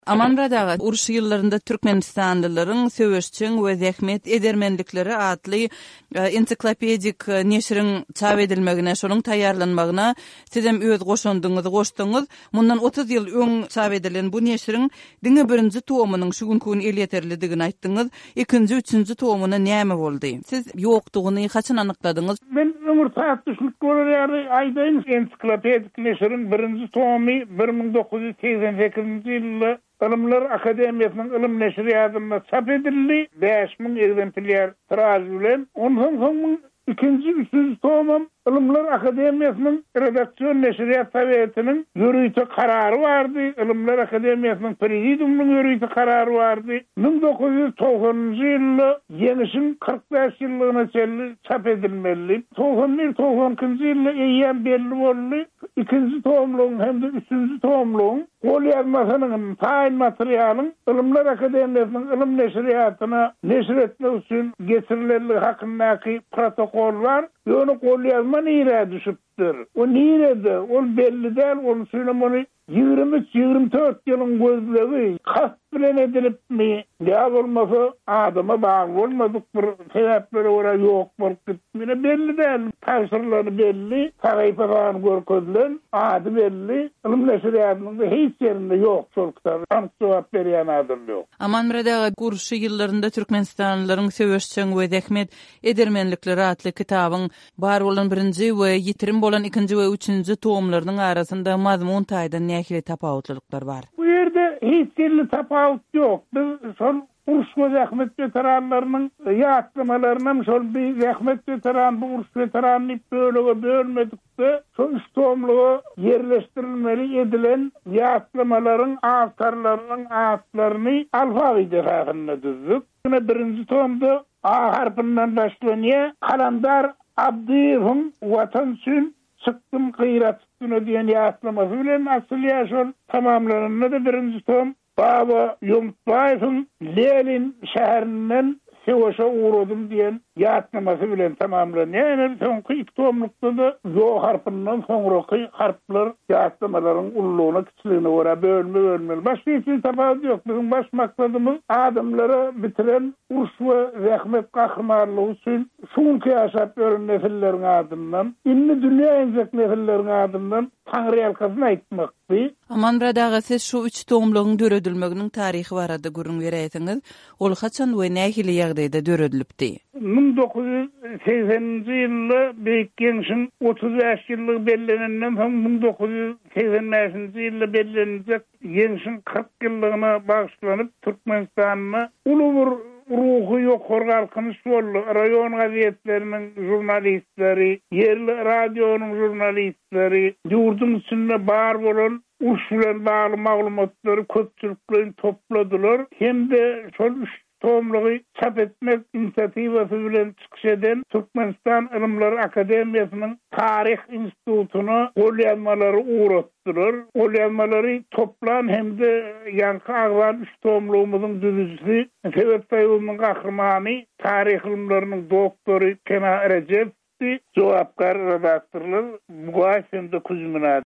Amanradaga uruş ýyllarynda Türkmenistanlylaryň söwüşçiň we zähmet edermenlikleri adly ensiklopedik neşriň çap edilmegine, şonuň taýýarlanmagyna sizem öz goşdyňyz. Mundan 30 ýyl öň çap edilen bu neşriň diňe birinji tomynyň şu günkü el ýeterlidigini aýtdyňyz. Ikinji, üçünji tomyna näme boldy? Siz ýokdugyny haçan anykladyňyz? Men ömür taýtdyşlyk görýär aýdaýyn ensiklopedik neşriň birinji tomy 1988-nji ýylda Ilimler Akademiýasynyň ilim neşriýatyna çap edildi. 5000 egzemplyar tiraj bilen. Ondan soň ikinji, üçünji tomam Ilimler Akademiýasynyň redaksiýon neşriýat sowiýetiniň ýürüýte karary bardy. Ilimler Akademiýasynyň prezidiumynyň ýürüýte karary bardy. 1990-njy ýylda ýeňişin 45 ýyllygyna çelli çap edilmeli. 91-92-njy ýylda eýýän belli boldy. İkinji tomluğun hem de üçüncü tomluğun gol yazmasynyň taýin materialyň Ilimler Akademiýasynyň ilim neşriýatyna neşretmek üçin geçirilenligi hakyndaky protokol bar. Ýöne gol yazma nire düşüpdir. O nirede, ol belli däl, onu söylemeli 23-24 ýylyň gözlegi kas bilen edilipmi? Ya bolmasa adama bağlı bolmadyk bir sebäplere görä ýok bolup gitmine belli däl. Taýsyrlary belli, taýpadan görkezlen, ady belli. Ilim neşriýatynyň hiç ýerinde ýok şol kitap. Ansyp jogap berýän adam ýok. Amanradaga gurşy ýyllarynda Türkmenistanlylaryň söwüşçiň we zähmet edermenlikleri adly kitabyň bar bolan birinji we ýitirim bolan ikinji we üçünji tomlarynyň arasynda mazmun taýdan nähili tapawutlyklar bar. Bu ýerde hiç ýerli tapawut ýok. Biz şol uruş we zähmet veteranlarynyň ýatlamalaryndan şol bir zähmet veteran, bu uruş veteranyny bölmedikde şol üç tomlugy yerleşdirilmeli edilen ýatlamalaryň awtarlarynyň atlaryny alfabede hakkında düzdük. Birinji tomda A harfından başlanýar. Kalandar Abdiýewiň Watan üçin çykdym gıyrat üstüne diýen ýatlamasy bilen asly şol tamamlananda birinji tom Baba Ýumbaýewiň Lenin şäherinden Sewaşa uğradım diýen ýatlamasy bilen tamamlanýar. Soňky iki tomlukda da zo harfyndan soňraky harflar ýatlamalaryň ullugyna kiçiligine görä bölmeli. Başga hiç tapawut ýok. Bizim baş maksadymyz adamlara bitiren uruş we zähmet gahrymanlygy üçin şuňky ýaşap ören nesilleriň adyndan, inni dünýä enjek nesilleriň adyndan Taňry ýalkasyny aýtmakdy. Amanradaga siz şu üç tomlugyň döredilmeginiň taryhy barada görüň beräýsiňiz. Ol haçan we nähili ýagdaýda döredilipdi? 1980-nji ýylda Beýik Geňşiň 35 ýyllyk bellenenden soň 1985-nji ýylda bellenjek Geňşiň 40 ýyllygyna bagyşlanyp Türkmenistanyna uly bir ruhu ýokary galkynyş boldy. Raýon gazetleriniň jurnalistleri, yerli radionuň jurnalistleri, ýurdun içinde bar bolan uruş bilen bagly maglumatlary köpçülikle topladylar. Hem de şol tomlugy çap etmek inisiativasy bilen çykyş eden Türkmenistan Ilimler Akademiýasynyň Tarih Institutuny gol ýazmalary uğratdylar. Gol ýazmalary toplan hem de ýanky aglan üç tomlugymyzyň düzüjisi Sebep Taýypyň gahrymany tarih ilimläriniň doktory Kemal Recep jogapkar redaktorlar bu gaýsynda Kuzmina